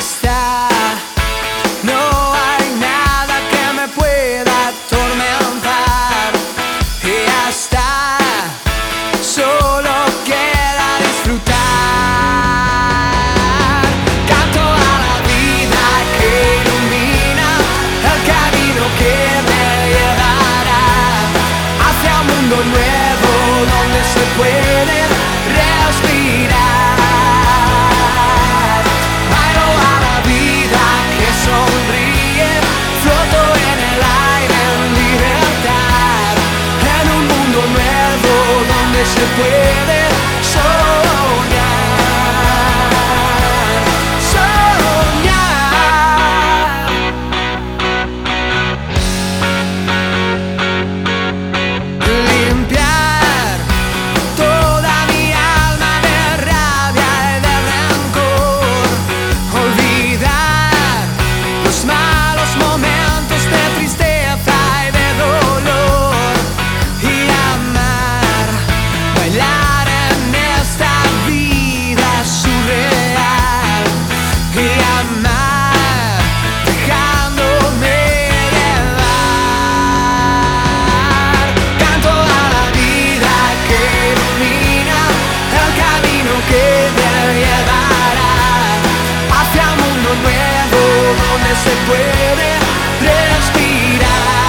está. No hay nada que me pueda atormentar. Y ya está, solo queda disfrutar. Canto a la vida que ilumina el camino que me llevará hacia un mundo nuevo donde se puede respirar. Bailo a la vida que sonríe, floto en el aire en libertad, en un mundo nuevo donde se puede soñar, limpiar toda mi alma de rabia y de rencor, olvidar los malos momentos de tristeza y de dolor, y amar, bailar en esta vida surreal, y amar dejándome llevar. Canto a la vida que ilumina el camino que me llevará hacia un mundo nuevo donde se puede respirar.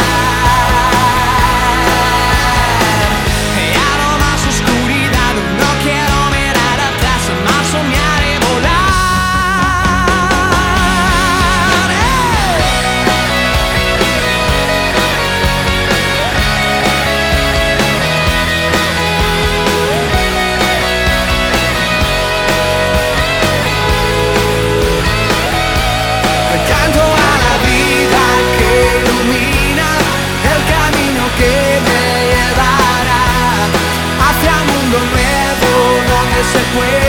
Ya no más oscuridad, no quiero mirar atrás, más soñar y volar. Canto a la vida que ilumina el camino que me llevará hacia un mundo nuevo donde se puede